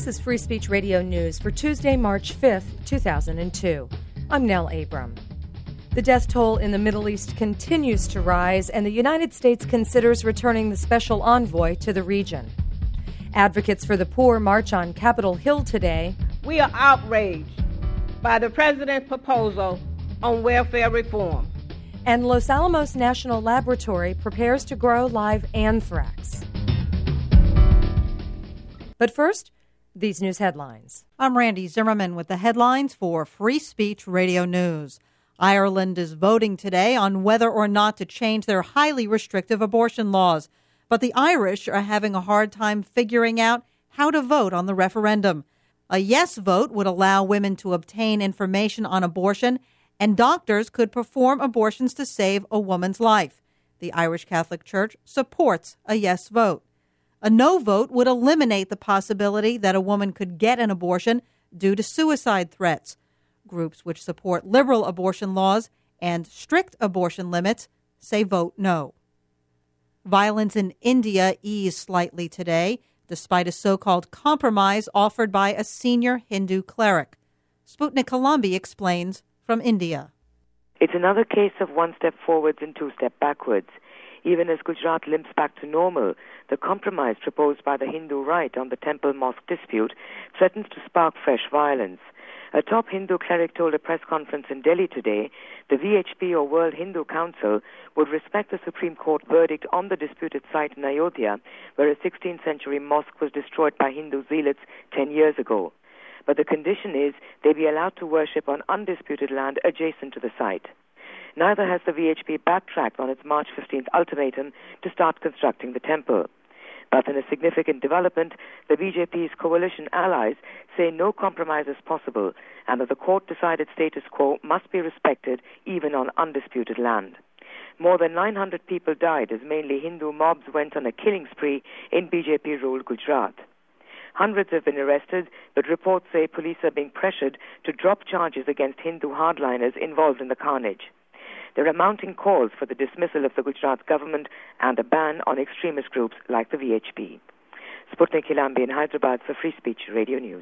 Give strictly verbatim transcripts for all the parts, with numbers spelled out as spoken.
is Free Speech Radio News for Tuesday, March fifth, two thousand two. I'm Nell Abram. The death toll in the Middle East continues to rise, and the United States considers returning the special envoy to the region. Advocates for the poor march on Capitol Hill today. We are outraged by the president's proposal on welfare reform. And Los Alamos National Laboratory prepares to grow live anthrax. But first, these news headlines. I'm Randy Zimmerman with the headlines for Free Speech Radio News. Ireland is voting today on whether or not to change their highly restrictive abortion laws. But the Irish are having a hard time figuring out how to vote on the referendum. A yes vote would allow women to obtain information on abortion, and doctors could perform abortions to save a woman's life. The Irish Catholic Church supports a yes vote. A no vote would eliminate the possibility that a woman could get an abortion due to suicide threats. Groups which support liberal abortion laws and strict abortion limits say vote no. Violence in India eased slightly today, despite a so-called compromise offered by a senior Hindu cleric. Sputnik Colombi explains from India. It's another case of one step forwards and two step backwards. Even as Gujarat limps back to normal, the compromise proposed by the Hindu right on the temple-mosque dispute threatens to spark fresh violence. A top Hindu cleric told a press conference in Delhi today the V H P or World Hindu Council would respect the Supreme Court verdict on the disputed site in Ayodhya, where a sixteenth century mosque was destroyed by Hindu zealots ten years ago. But the condition is they be allowed to worship on undisputed land adjacent to the site. Neither has the V H P backtracked on its March fifteenth ultimatum to start constructing the temple. But in a significant development, the B J P's coalition allies say no compromise is possible and that the court-decided status quo must be respected even on undisputed land. More than nine hundred people died as mainly Hindu mobs went on a killing spree in B J P-ruled Gujarat. Hundreds have been arrested, but reports say police are being pressured to drop charges against Hindu hardliners involved in the carnage. There are mounting calls for the dismissal of the Gujarat government and a ban on extremist groups like the V H P. Sputnik Colombi in Hyderabad for Free Speech Radio News.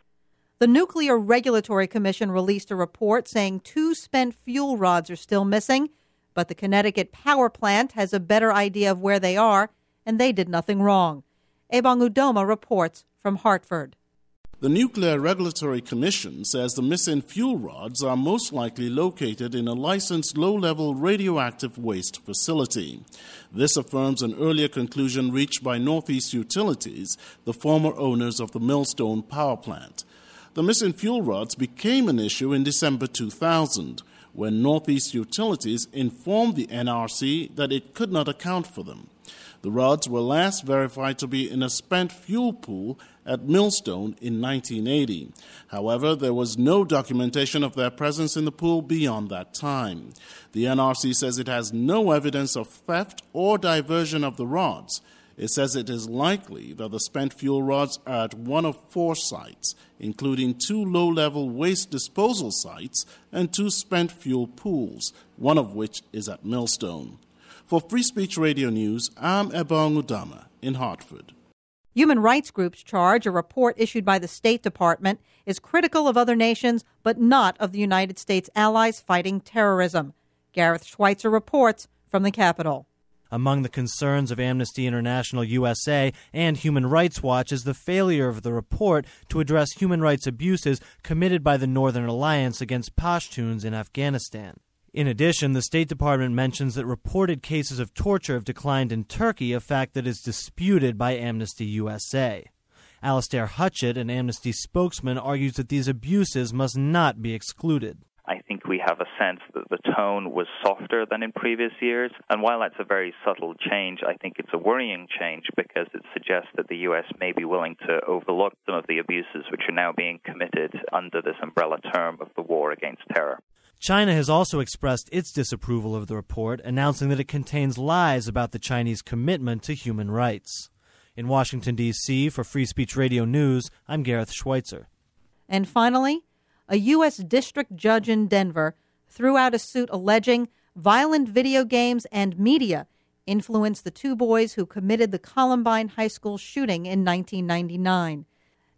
The Nuclear Regulatory Commission released a report saying two spent fuel rods are still missing, but the Connecticut power plant has a better idea of where they are, and they did nothing wrong. Ebong Udoma reports from Hartford. The Nuclear Regulatory Commission says the missing fuel rods are most likely located in a licensed low-level radioactive waste facility. This affirms an earlier conclusion reached by Northeast Utilities, the former owners of the Millstone power plant. The missing fuel rods became an issue in December two thousand, when Northeast Utilities informed the N R C that it could not account for them. The rods were last verified to be in a spent fuel pool at Millstone in nineteen eighty. However, there was no documentation of their presence in the pool beyond that time. The N R C says it has no evidence of theft or diversion of the rods. It says it is likely that the spent fuel rods are at one of four sites, including two low-level waste disposal sites and two spent fuel pools, one of which is at Millstone. For Free Speech Radio News, I'm Ebong Udoma in Hartford. Human rights groups charge a report issued by the State Department is critical of other nations, but not of the United States allies fighting terrorism. Gareth Schweitzer reports from the Capitol. Among the concerns of Amnesty International U S A and Human Rights Watch is the failure of the report to address human rights abuses committed by the Northern Alliance against Pashtuns in Afghanistan. In addition, the State Department mentions that reported cases of torture have declined in Turkey, a fact that is disputed by Amnesty U S A. Alastair Hutchett, an Amnesty spokesman, argues that these abuses must not be excluded. I think we have a sense that the tone was softer than in previous years, and while that's a very subtle change, I think it's a worrying change because it suggests that the U S may be willing to overlook some of the abuses which are now being committed under this umbrella term of the war against terror. China has also expressed its disapproval of the report, announcing that it contains lies about the Chinese commitment to human rights. In Washington, D C, for Free Speech Radio News, I'm Gareth Schweitzer. And finally, a U S district judge in Denver threw out a suit alleging violent video games and media influenced the two boys who committed the Columbine High School shooting in nineteen ninety-nine.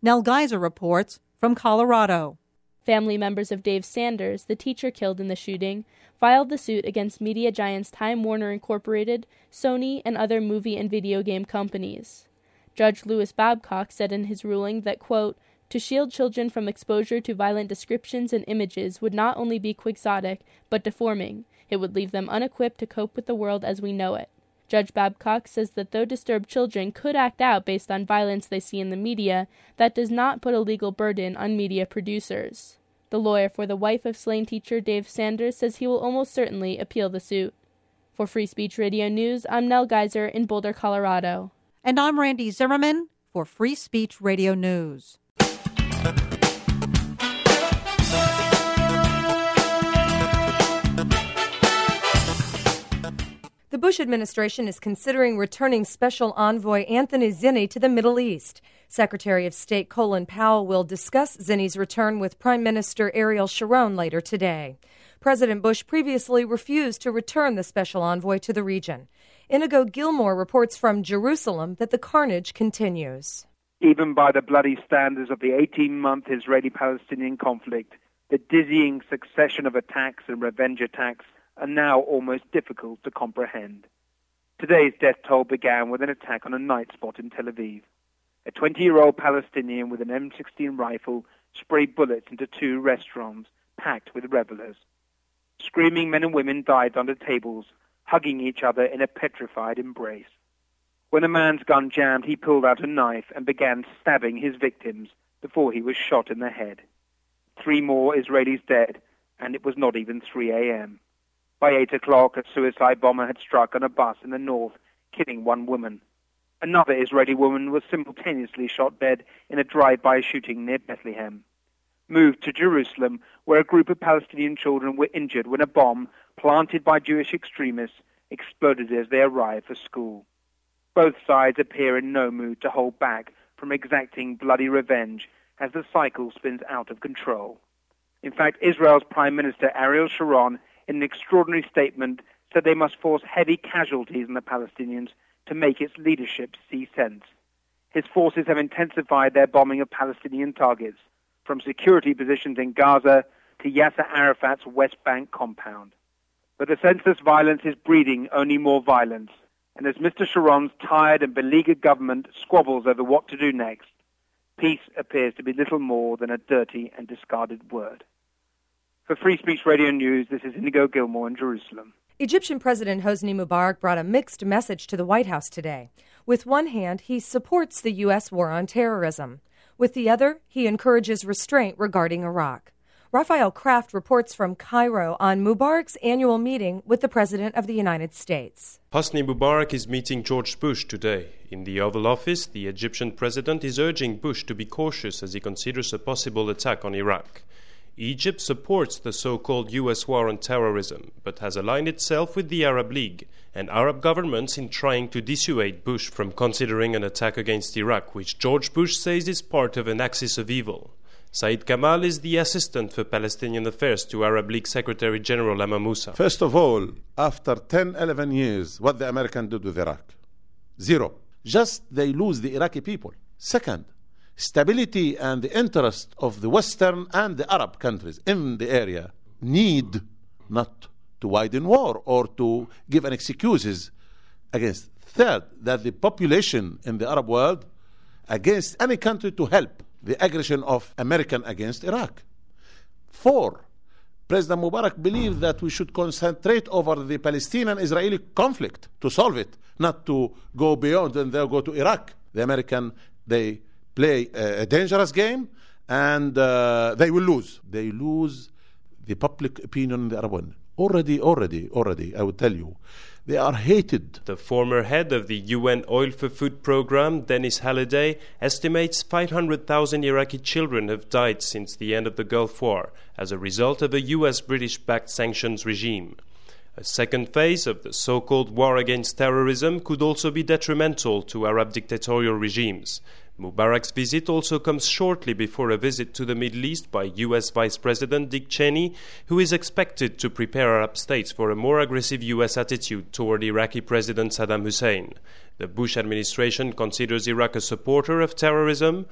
Nell Geiser reports from Colorado. Family members of Dave Sanders, the teacher killed in the shooting, filed the suit against media giants Time Warner Incorporated, Sony, and other movie and video game companies. Judge Louis Babcock said in his ruling that, quote, to shield children from exposure to violent descriptions and images would not only be quixotic, but deforming. It would leave them unequipped to cope with the world as we know it. Judge Babcock says that though disturbed children could act out based on violence they see in the media, that does not put a legal burden on media producers. The lawyer for the wife of slain teacher Dave Sanders says he will almost certainly appeal the suit. For Free Speech Radio News, I'm Nell Geiser in Boulder, Colorado. And I'm Randy Zimmerman for Free Speech Radio News. The Bush administration is considering returning Special Envoy Anthony Zinni to the Middle East. Secretary of State Colin Powell will discuss Zinni's return with Prime Minister Ariel Sharon later today. President Bush previously refused to return the special envoy to the region. Inigo Gilmore reports from Jerusalem that the carnage continues. Even by the bloody standards of the eighteen-month Israeli-Palestinian conflict, the dizzying succession of attacks and revenge attacks are now almost difficult to comprehend. Today's death toll began with an attack on a night spot in Tel Aviv. A twenty-year-old Palestinian with an M sixteen rifle sprayed bullets into two restaurants packed with revelers. Screaming men and women died under tables, hugging each other in a petrified embrace. When a man's gun jammed, he pulled out a knife and began stabbing his victims before he was shot in the head. Three more Israelis dead, and it was not even three a.m. By eight o'clock, a suicide bomber had struck on a bus in the north, killing one woman. Another Israeli woman was simultaneously shot dead in a drive-by shooting near Bethlehem. Moved to Jerusalem, where a group of Palestinian children were injured when a bomb, planted by Jewish extremists, exploded as they arrived for school. Both sides appear in no mood to hold back from exacting bloody revenge as the cycle spins out of control. In fact, Israel's Prime Minister Ariel Sharon, in an extraordinary statement, said they must force heavy casualties on the Palestinians to make its leadership see sense. His forces have intensified their bombing of Palestinian targets, from security positions in Gaza to Yasser Arafat's West Bank compound. But the senseless violence is breeding only more violence, and as Mister Sharon's tired and beleaguered government squabbles over what to do next, peace appears to be little more than a dirty and discarded word. For Free Speech Radio News, this is Inigo Gilmore in Jerusalem. Egyptian President Hosni Mubarak brought a mixed message to the White House today. With one hand, he supports the U S war on terrorism. With the other, he encourages restraint regarding Iraq. Raphael Kraft reports from Cairo on Mubarak's annual meeting with the President of the United States. Hosni Mubarak is meeting George Bush today. In the Oval Office, the Egyptian president is urging Bush to be cautious as he considers a possible attack on Iraq. Egypt supports the so-called U S war on terrorism, but has aligned itself with the Arab League and Arab governments in trying to dissuade Bush from considering an attack against Iraq, which George Bush says is part of an axis of evil. Said Kamal is the assistant for Palestinian affairs to Arab League Secretary General Amma Moussa. First of all, after ten, eleven years, what the Americans did with Iraq? Zero. Just they lose the Iraqi people. Second, stability and the interest of the Western and the Arab countries in the area need not to widen war or to give an excuses against. Third, that the population in the Arab world against any country to help the aggression of American against Iraq. Four, President Mubarak believed that we should concentrate over the Palestinian-Israeli conflict to solve it, not to go beyond and then go to Iraq. The American, they play a dangerous game, and uh, they will lose. They lose the public opinion in the Arab world. Already, already, already, I will tell you, they are hated. The former head of the U N Oil for Food program, Dennis Halliday, estimates five hundred thousand Iraqi children have died since the end of the Gulf War as a result of a U S British-backed sanctions regime. A second phase of the so-called war against terrorism could also be detrimental to Arab dictatorial regimes. Mubarak's visit also comes shortly before a visit to the Middle East by U S Vice President Dick Cheney, who is expected to prepare Arab states for a more aggressive U S attitude toward Iraqi President Saddam Hussein. The Bush administration considers Iraq a supporter of terrorism.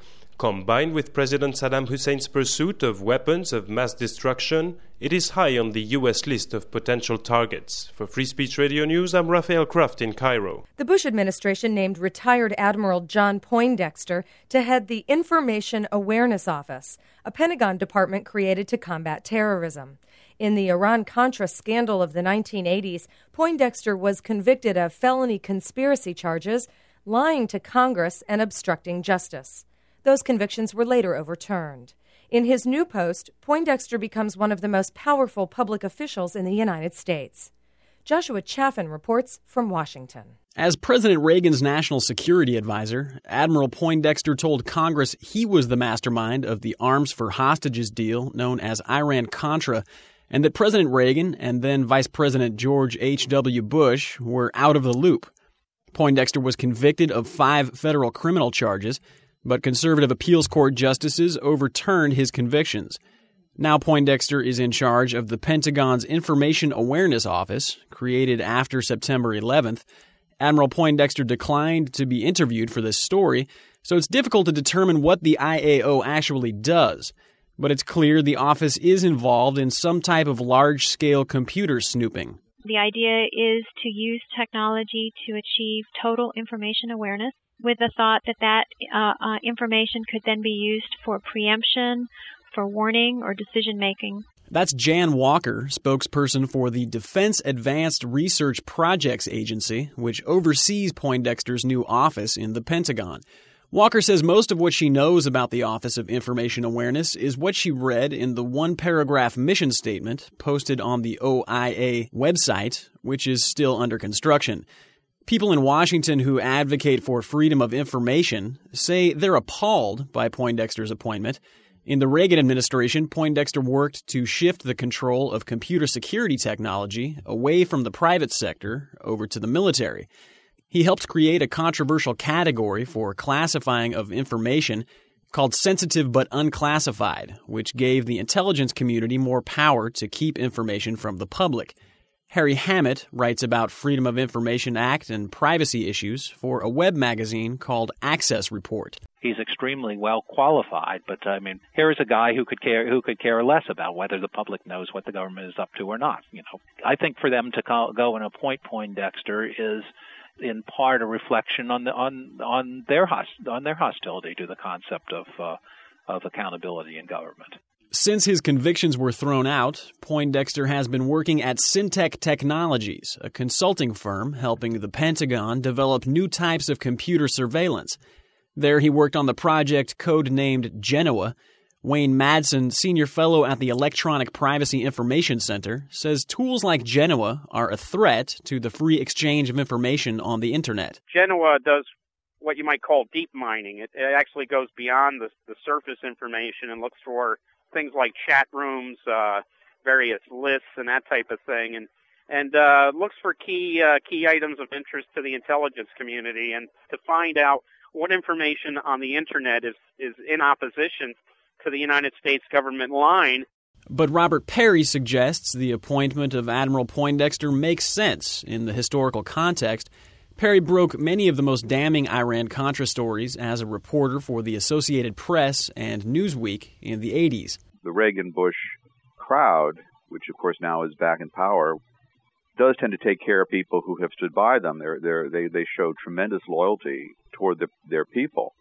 Combined with President Saddam Hussein's pursuit of weapons of mass destruction, it is high on the U S list of potential targets. For Free Speech Radio News, I'm Raphael Kraft in Cairo. The Bush administration named retired Admiral John Poindexter to head the Information Awareness Office, a Pentagon department created to combat terrorism. In the Iran-Contra scandal of the nineteen eighties, Poindexter was convicted of felony conspiracy charges, lying to Congress, and obstructing justice. Those convictions were later overturned. In his new post, Poindexter becomes one of the most powerful public officials in the United States. Joshua Chaffin reports from Washington. As President Reagan's national security advisor, Admiral Poindexter told Congress he was the mastermind of the arms for hostages deal known as Iran-Contra, and that President Reagan and then Vice President George H W. Bush were out of the loop. Poindexter was convicted of five federal criminal charges, but conservative appeals court justices overturned his convictions. Now Poindexter is in charge of the Pentagon's Information Awareness Office, created after September eleventh. Admiral Poindexter declined to be interviewed for this story, so it's difficult to determine what the I A O actually does. But it's clear the office is involved in some type of large-scale computer snooping. The idea is to use technology to achieve total information awareness, with the thought that that uh, uh, information could then be used for preemption, for warning, or decision-making. That's Jan Walker, spokesperson for the Defense Advanced Research Projects Agency, which oversees Poindexter's new office in the Pentagon. Walker says most of what she knows about the Office of Information Awareness is what she read in the one-paragraph mission statement posted on the O I A website, which is still under construction. People in Washington who advocate for freedom of information say they're appalled by Poindexter's appointment. In the Reagan administration, Poindexter worked to shift the control of computer security technology away from the private sector over to the military. He helped create a controversial category for classifying of information called sensitive but unclassified, which gave the intelligence community more power to keep information from the public. Harry Hammett writes about Freedom of Information Act and privacy issues for a web magazine called Access Report. He's extremely well qualified, but I mean, here is a guy who could care who could care less about whether the public knows what the government is up to or not. You know, I think for them to call, go and appoint Poindexter is in part a reflection on the on on their host, on their hostility to the concept of uh, of accountability in government. Since his convictions were thrown out, Poindexter has been working at Syntec Technologies, a consulting firm helping the Pentagon develop new types of computer surveillance. There he worked on the project code-named Genoa. Wayne Madsen, senior fellow at the Electronic Privacy Information Center, says tools like Genoa are a threat to the free exchange of information on the Internet. Genoa does what you might call deep mining. It, it actually goes beyond the, the surface information and looks for things like chat rooms, uh, various lists, and that type of thing, and and uh, looks for key uh, key items of interest to the intelligence community, and to find out what information on the Internet is, is in opposition to the United States government line. But Robert Perry suggests the appointment of Admiral Poindexter makes sense in the historical context. Perry broke many of the most damning Iran-Contra stories as a reporter for the Associated Press and Newsweek in the eighties. The Reagan-Bush crowd, which of course now is back in power, does tend to take care of people who have stood by them. They're, they're, they they show tremendous loyalty toward the, their people.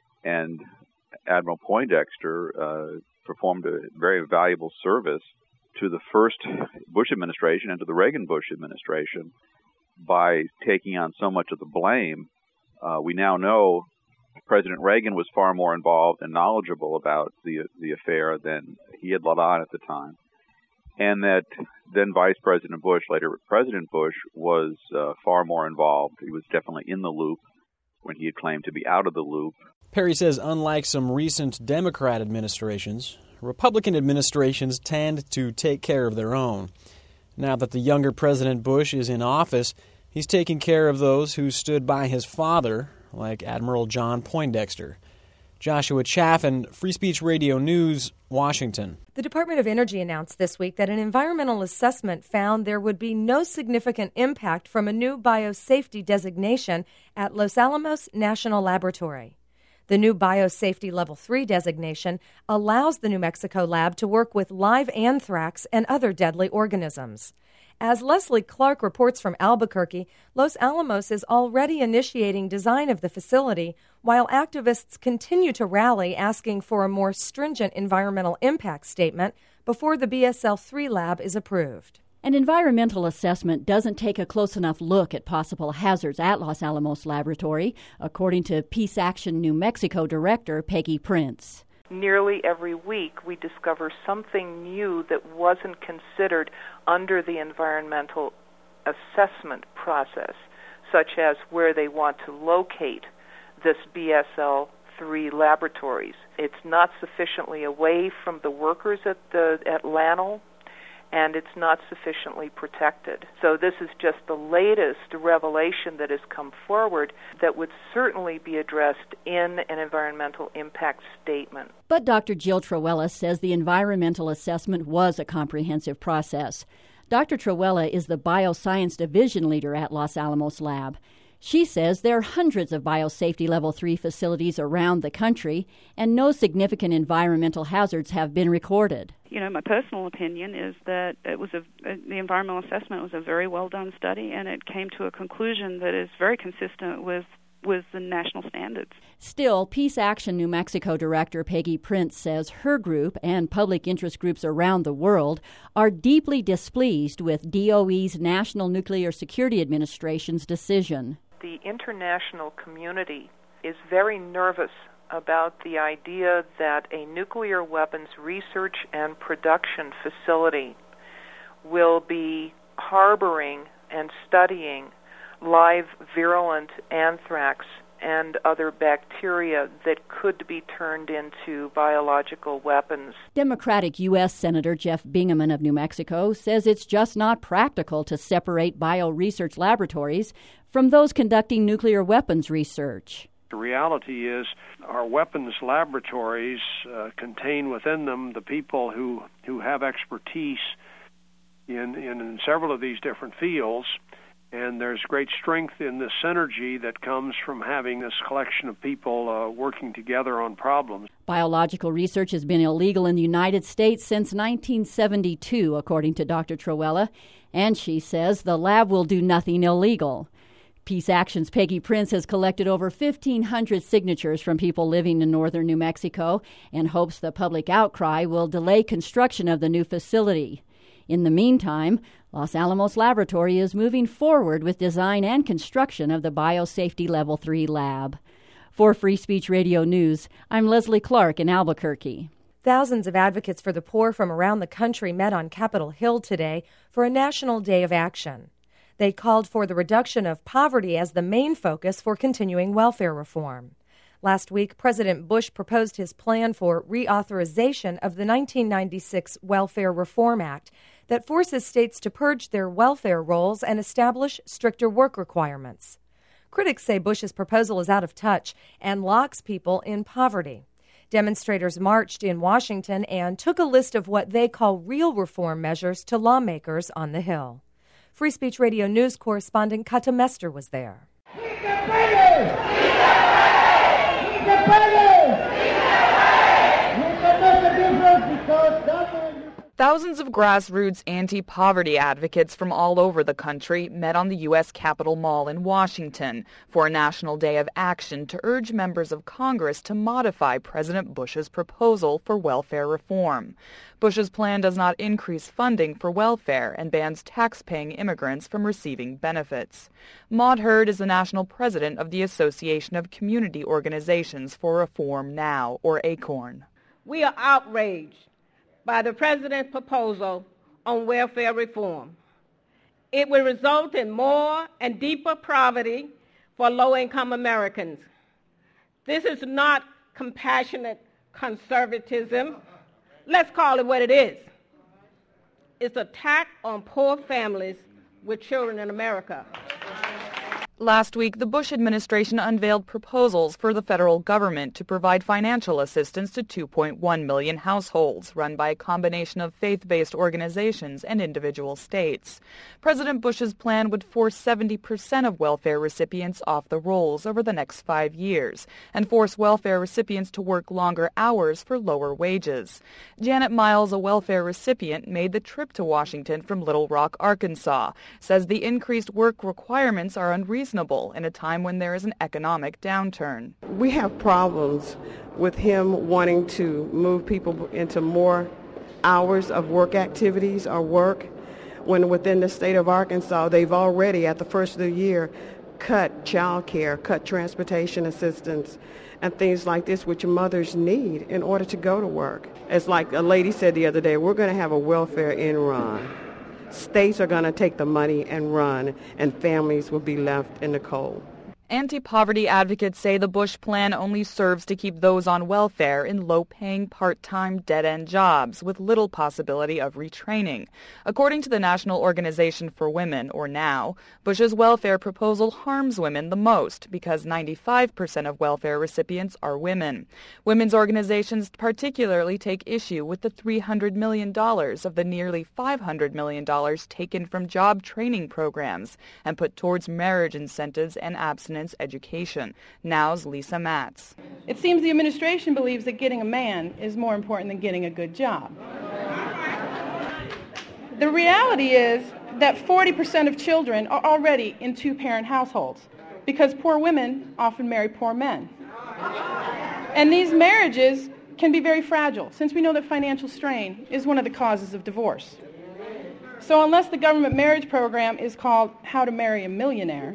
And Admiral Poindexter uh, performed a very valuable service to the first Bush administration and to the Reagan-Bush administration by taking on so much of the blame. Uh, we now know President Reagan was far more involved and knowledgeable about the the affair than he had let on at the time, and that then Vice President Bush, later President Bush, was uh, far more involved. He was definitely in the loop when he had claimed to be out of the loop. Perry says unlike some recent Democrat administrations, Republican administrations tend to take care of their own. Now that the younger President Bush is in office, he's taking care of those who stood by his father, like Admiral John Poindexter. Joshua Chaffin, Free Speech Radio News, Washington. The Department of Energy announced this week that an environmental assessment found there would be no significant impact from a new biosafety designation at Los Alamos National Laboratory. The new Biosafety Level three designation allows the New Mexico lab to work with live anthrax and other deadly organisms. As Leslie Clark reports from Albuquerque, Los Alamos is already initiating design of the facility, while activists continue to rally asking for a more stringent environmental impact statement before the B S L three lab is approved. An environmental assessment doesn't take a close enough look at possible hazards at Los Alamos Laboratory, according to Peace Action New Mexico Director Peggy Prince. Nearly every week we discover something new that wasn't considered under the environmental assessment process, such as where they want to locate this B S L three laboratories. It's not sufficiently away from the workers at the at LANL, and it's not sufficiently protected. So this is just the latest revelation that has come forward that would certainly be addressed in an environmental impact statement. But Doctor Jill Trewhella says the environmental assessment was a comprehensive process. Doctor Trewhella is the Bioscience Division leader at Los Alamos Lab. She says there are hundreds of biosafety level three facilities around the country, and no significant environmental hazards have been recorded. You know, my personal opinion is that it was a, the environmental assessment was a very well done study, and it came to a conclusion that is very consistent with with the national standards. Still, Peace Action New Mexico Director Peggy Prince says her group and public interest groups around the world are deeply displeased with D O E's National Nuclear Security Administration's decision. The international community is very nervous about the idea that a nuclear weapons research and production facility will be harboring and studying live virulent anthrax and other bacteria that could be turned into biological weapons. Democratic U S Senator Jeff Bingaman of New Mexico says it's just not practical to separate bio-research laboratories from those conducting nuclear weapons research. The reality is our weapons laboratories uh, contain within them the people who, who have expertise in, in, in several of these different fields. And there's great strength in the synergy that comes from having this collection of people uh, working together on problems. Biological research has been illegal in the United States since nineteen seventy-two, according to Doctor Trewhella, and she says the lab will do nothing illegal. Peace Action's Peggy Prince has collected over fifteen hundred signatures from people living in northern New Mexico and hopes the public outcry will delay construction of the new facility. In the meantime, Los Alamos Laboratory is moving forward with design and construction of the Biosafety Level three lab. For Free Speech Radio News, I'm Leslie Clark in Albuquerque. Thousands of advocates for the poor from around the country met on Capitol Hill today for a national day of action. They called for the reduction of poverty as the main focus for continuing welfare reform. Last week, President Bush proposed his plan for reauthorization of the nineteen ninety-six Welfare Reform Act that forces states to purge their welfare rolls and establish stricter work requirements. Critics say Bush's proposal is out of touch and locks people in poverty. Demonstrators marched in Washington and took a list of what they call real reform measures to lawmakers on the Hill. Free Speech Radio News correspondent Kata Mester was there. Thousands of grassroots anti-poverty advocates from all over the country met on the U S Capitol Mall in Washington for a national day of action to urge members of Congress to modify President Bush's proposal for welfare reform. Bush's plan does not increase funding for welfare and bans tax-paying immigrants from receiving benefits. Maud Hurd is the national president of the Association of Community Organizations for Reform Now, or ACORN. We are outraged by the president's proposal on welfare reform. It will result in more and deeper poverty for low-income Americans. This is not compassionate conservatism. Let's call it what it is. It's an attack on poor families with children in America. Last week, the Bush administration unveiled proposals for the federal government to provide financial assistance to two point one million households run by a combination of faith-based organizations and individual states. President Bush's plan would force seventy percent of welfare recipients off the rolls over the next five years and force welfare recipients to work longer hours for lower wages. Janet Miles, a welfare recipient, made the trip to Washington from Little Rock, Arkansas, says the increased work requirements are unreasonable in a time when there is an economic downturn. We have problems with him wanting to move people into more hours of work activities or work when within the state of Arkansas they've already at the first of the year cut child care, cut transportation assistance and things like this which mothers need in order to go to work. It's like a lady said the other day, we're going to have a welfare end run. States are going to take the money and run, and families will be left in the cold. Anti-poverty advocates say the Bush plan only serves to keep those on welfare in low-paying, part-time, dead-end jobs with little possibility of retraining. According to the National Organization for Women, or NOW, Bush's welfare proposal harms women the most because ninety-five percent of welfare recipients are women. Women's organizations particularly take issue with the three hundred million dollars of the nearly five hundred million dollars taken from job training programs and put towards marriage incentives and abstinence education. Now's Lisa Matz. It seems the administration believes that getting a man is more important than getting a good job. The reality is that forty percent of children are already in two-parent households because poor women often marry poor men. And these marriages can be very fragile, since we know that financial strain is one of the causes of divorce. So unless the government marriage program is called How to Marry a Millionaire,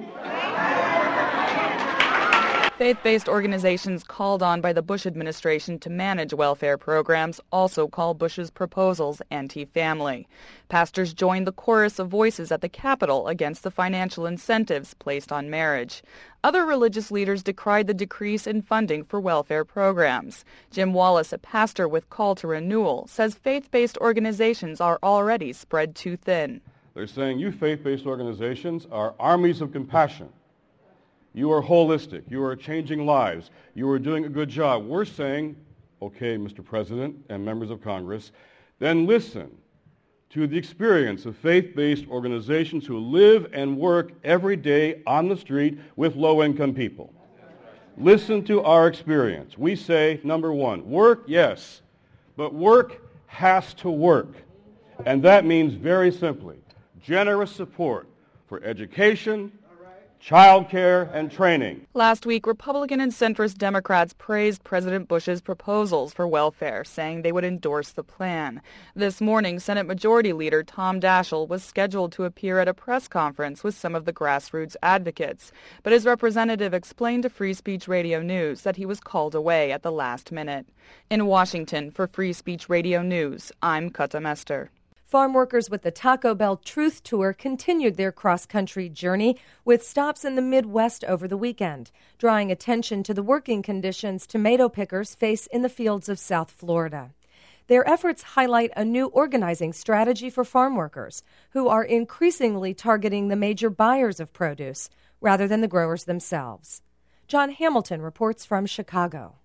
faith-based organizations called on by the Bush administration to manage welfare programs also call Bush's proposals anti-family. Pastors joined the chorus of voices at the Capitol against the financial incentives placed on marriage. Other religious leaders decried the decrease in funding for welfare programs. Jim Wallace, a pastor with Call to Renewal, says faith-based organizations are already spread too thin. They're saying you faith-based organizations are armies of compassion. You are holistic. You are changing lives. You are doing a good job. We're saying, okay, Mister President and members of Congress, then listen to the experience of faith-based organizations who live and work every day on the street with low-income people. Listen to our experience. We say, number one, work, yes, but work has to work. And that means very simply, generous support for education, child care, and training. Last week, Republican and centrist Democrats praised President Bush's proposals for welfare, saying they would endorse the plan. This morning, Senate Majority Leader Tom Daschle was scheduled to appear at a press conference with some of the grassroots advocates, but his representative explained to Free Speech Radio News that he was called away at the last minute. In Washington, for Free Speech Radio News, I'm Kata Mester. Farm workers with the Taco Bell Truth Tour continued their cross-country journey with stops in the Midwest over the weekend, drawing attention to the working conditions tomato pickers face in the fields of South Florida. Their efforts highlight a new organizing strategy for farm workers, who are increasingly targeting the major buyers of produce rather than the growers themselves. John Hamilton reports from Chicago.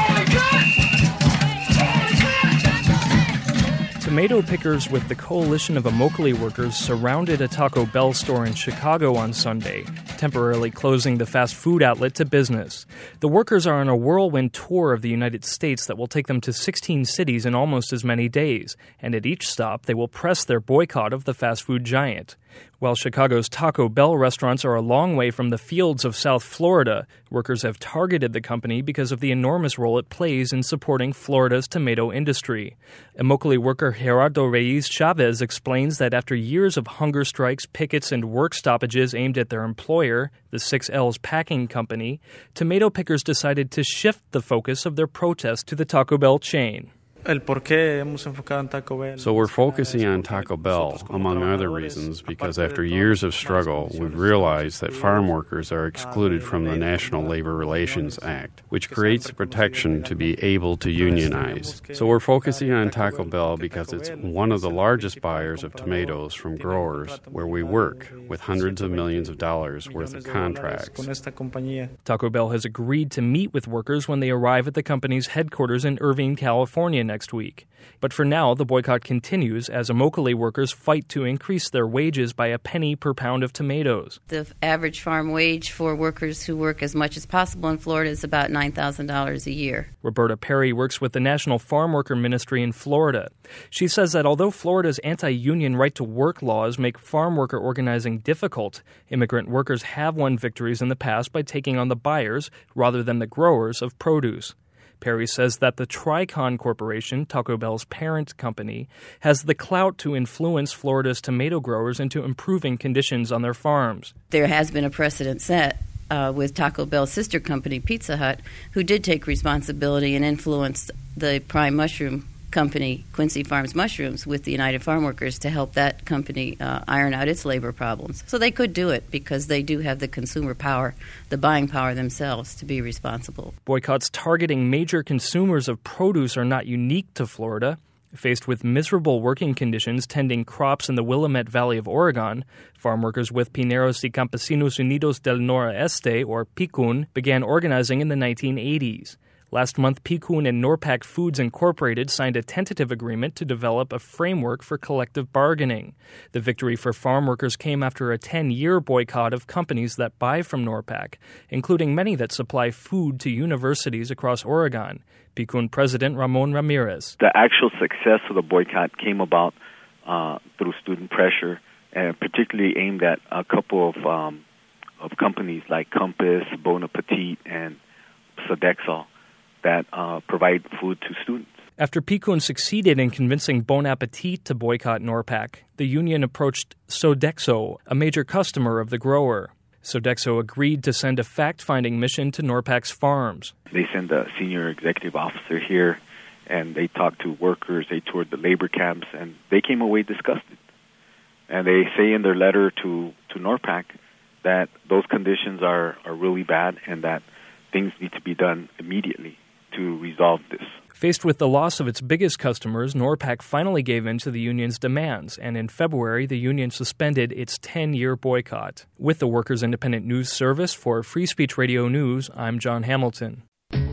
Tomato pickers with the Coalition of Immokalee Workers surrounded a Taco Bell store in Chicago on Sunday, temporarily closing the fast food outlet to business. The workers are on a whirlwind tour of the United States that will take them to sixteen cities in almost as many days, and at each stop they will press their boycott of the fast food giant. While Chicago's Taco Bell restaurants are a long way from the fields of South Florida, workers have targeted the company because of the enormous role it plays in supporting Florida's tomato industry. Immokalee worker Gerardo Reyes Chavez explains that after years of hunger strikes, pickets, and work stoppages aimed at their employer, the Six L's Packing Company, tomato pickers decided to shift the focus of their protest to the Taco Bell chain. So we're focusing on Taco Bell, among other reasons, because after years of struggle, we've realized that farm workers are excluded from the National Labor Relations Act, which creates the protection to be able to unionize. So we're focusing on Taco Bell because it's one of the largest buyers of tomatoes from growers where we work, with hundreds of millions of dollars worth of contracts. Taco Bell has agreed to meet with workers when they arrive at the company's headquarters in Irvine, California next week. But for now, the boycott continues as Immokalee workers fight to increase their wages by a penny per pound of tomatoes. The average farm wage for workers who work as much as possible in Florida is about nine thousand dollars a year. Roberta Perry works with the National Farm Worker Ministry in Florida. She says that although Florida's anti-union right-to-work laws make farm worker organizing difficult, immigrant workers have won victories in the past by taking on the buyers rather than the growers of produce. Perry says that the Tricon Corporation, Taco Bell's parent company, has the clout to influence Florida's tomato growers into improving conditions on their farms. There has been a precedent set uh, with Taco Bell's sister company, Pizza Hut, who did take responsibility and influenced the prime mushroom company, Quincy Farms Mushrooms, with the United Farm Workers to help that company uh, iron out its labor problems. So they could do it because they do have the consumer power, the buying power themselves to be responsible. Boycotts targeting major consumers of produce are not unique to Florida. Faced with miserable working conditions tending crops in the Willamette Valley of Oregon, farm workers with Pineros y Campesinos Unidos del Noroeste, or P C U N, began organizing in the nineteen eighties. Last month, P C U N and Norpac Foods Incorporated signed a tentative agreement to develop a framework for collective bargaining. The victory for farm workers came after a ten-year boycott of companies that buy from Norpac, including many that supply food to universities across Oregon. P C U N President Ramon Ramirez. The actual success of the boycott came about uh, through student pressure, and particularly aimed at a couple of um, of companies like Compass, Bon Appetit, and Sodexo that uh, provide food to students. After P C U N succeeded in convincing Bon Appetit to boycott Norpac, the union approached Sodexo, a major customer of the grower. Sodexo agreed to send a fact-finding mission to Norpac's farms. They sent a senior executive officer here, and they talked to workers, they toured the labor camps, and they came away disgusted. And they say in their letter to, to Norpac that those conditions are, are really bad and that things need to be done immediately to resolve this. Faced with the loss of its biggest customers, Norpac finally gave in to the union's demands, and in February, the union suspended its ten-year boycott. With the Workers' Independent News Service for Free Speech Radio News, I'm John Hamilton.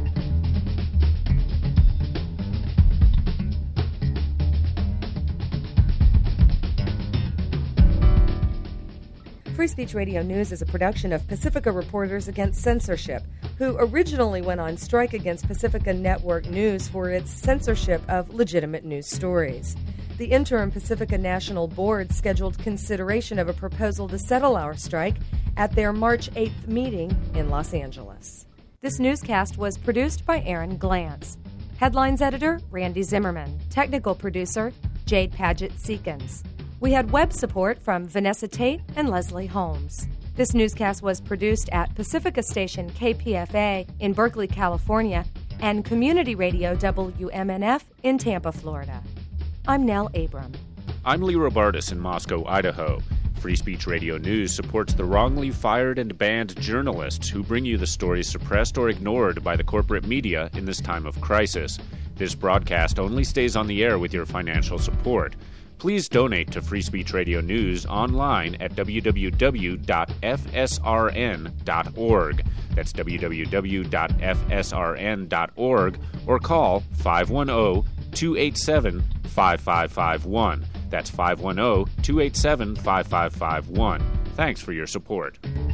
Free Speech Radio News is a production of Pacifica Reporters Against Censorship, who originally went on strike against Pacifica Network News for its censorship of legitimate news stories. The interim Pacifica National Board scheduled consideration of a proposal to settle our strike at their March eighth meeting in Los Angeles. This newscast was produced by Aaron Glantz. Headlines editor, Randy Zimmerman. Technical producer, Jade Paget-Seekins. We had web support from Vanessa Tate and Leslie Holmes. This newscast was produced at Pacifica Station K P F A in Berkeley, California, and Community Radio W M N F in Tampa, Florida. I'm Nell Abram. I'm Lee Robartis in Moscow, Idaho. Free Speech Radio News supports the wrongly fired and banned journalists who bring you the stories suppressed or ignored by the corporate media in this time of crisis. This broadcast only stays on the air with your financial support. Please donate to Free Speech Radio News online at w w w dot f s r n dot org. That's w w w dot f s r n dot org or call five one zero, two eight seven, five five five one. That's five one zero, two eight seven, five five five one. Thanks for your support.